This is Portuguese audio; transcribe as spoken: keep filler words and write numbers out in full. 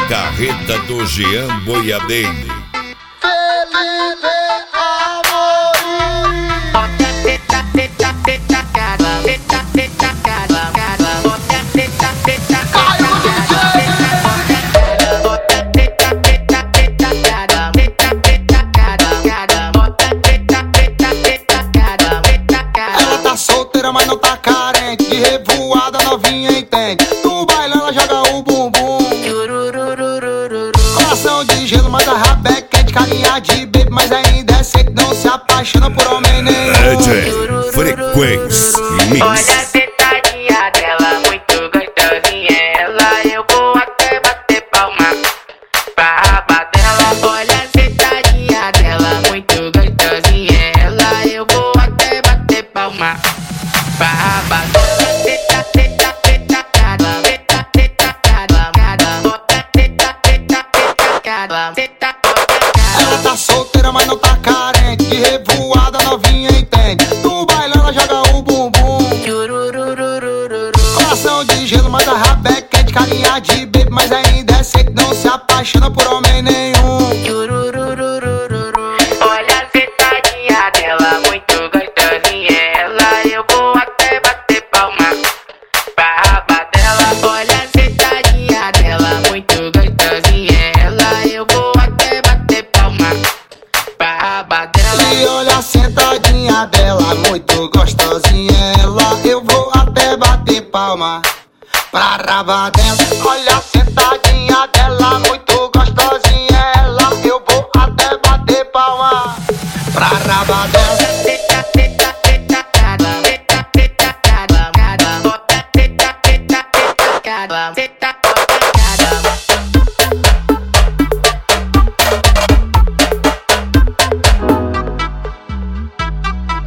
carreta do Jean Boiadeiro. Ela tá solteira, mas não tá carente. De revoada novinha entende. No baile ela joga o bumbum. Coração de gelo, mas a raba é quente. Carinha de baby, mas ainda é seco. Não se apaixona por homem nenhum. D J Frequência Mix. Olha a sentadinha dela, muito gostosinha. Ela, eu vou até bater palma pra raba dela. Olha a sentadinha dela, muito gostosinha. Ela, eu vou até bater palma pra raba dela. Teta, teta, teta, cada, teta, teta, cada, cada, bota teta, teta, teta, cada, teta, Ela tá solteira, mas não tá carente. De revoada novinha entende. No baile ela joga o bumbum. Coração de gelo, mas a raba é quente. Carinha de baby, mas ainda é seco. Não se apaixona por homem nenhum. Olha a sentadinha dela, muito gostosinha. Ela, eu vou até bater palma pra raba dela. Olha a sentadinha dela, muito gostosinha. Ela, eu vou até bater palma pra raba dela. E olha a sentadinha dela, muito gostosinha. Ela, eu vou até bater palma pra raba dela. Olha a